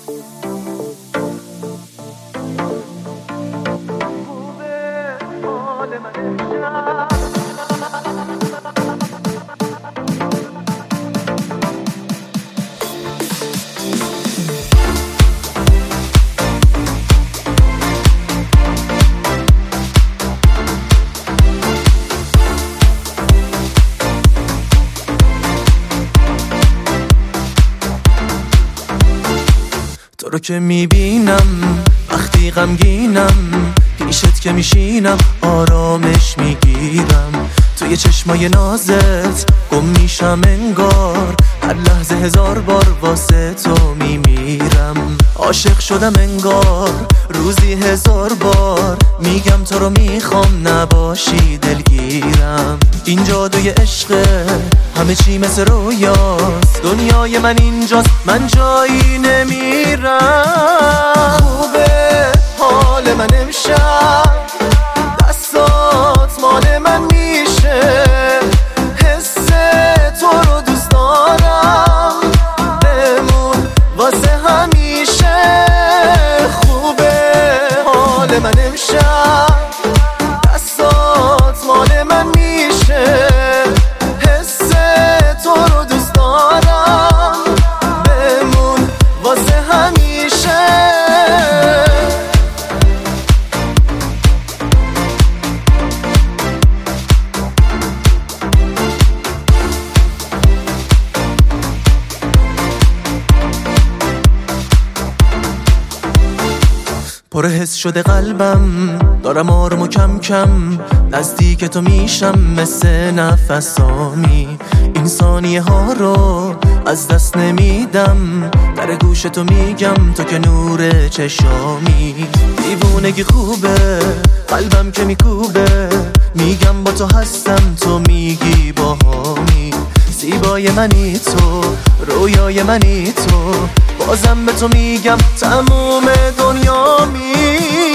تو رو که میبینم وقتی غمگینم، پیشت که میشینم آرامش میگیرم. توی چشمای نازت گم میشم انگار، هر لحظه هزار بار واسه تو میمیرم. عاشق شدم انگار روزی هزار بار، میگم تو رو میخوام نباشی دلگیرم. این جادوی عشقه همه چی مثل رویاست، دنیای من اینجاست من جایی نمیرم. خوبه حال من امشب، دستات مال من میشه، حس تو رو دوست دارم، بمون واسه همیشه. خوبه حال من امشب، دستات مال من میشه، حس تو رو دوست دارم، بمون واسه همیشه. پر حس شده قلبم، دارم آروم و کم کم نزدیک تو میشم، مثل نفسامی. این ثانیه ها رو از دست نمیدم، در گوش تو میگم تو که نور چشامی. دیوونگی خوبه قلبم که میکوبه، میگم با تو هستم تو میگی باهامی. زیبای منی تو، رویای منی تو، بازم به تو میگم تموم دنیا می